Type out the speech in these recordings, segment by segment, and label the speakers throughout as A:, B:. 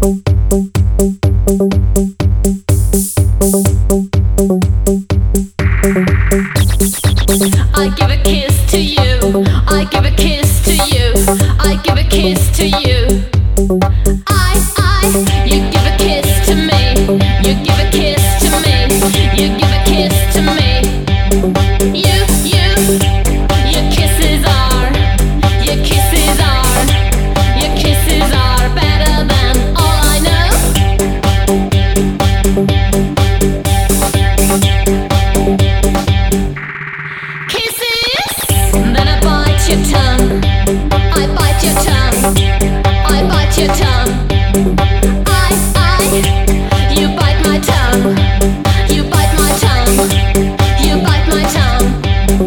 A: I give a kiss to you. I give a kiss to you. I give a kiss to you. You give a kiss to me. You give a kiss to me. You give a kiss to me. Your kisses are, your kisses are, your kisses are better than all I know. Kisses, then I bite your tongue. I bite your tongue. I bite your tongue. You bite my tongue. You bite my tongue. You bite my tongue.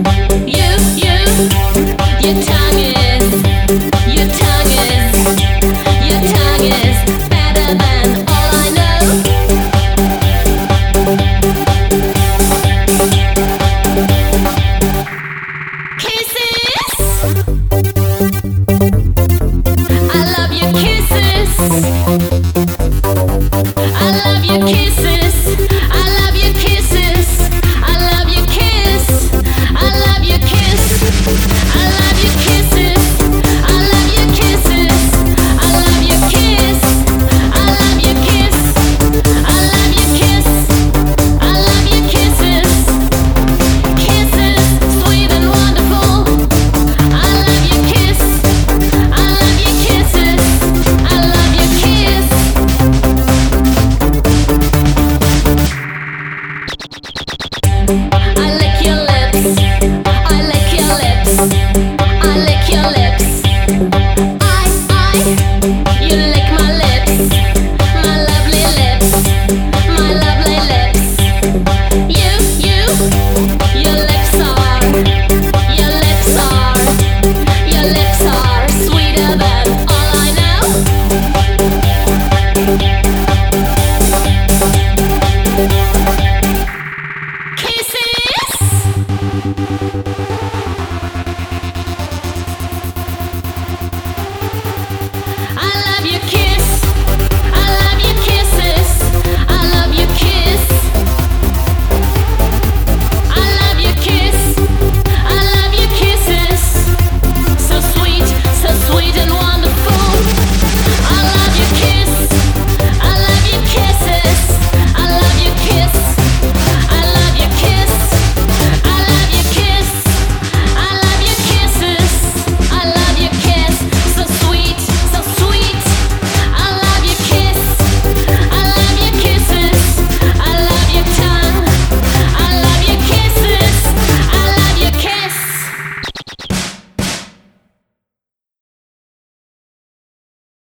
A: Your tongue is, your tongue is, your tongue is better than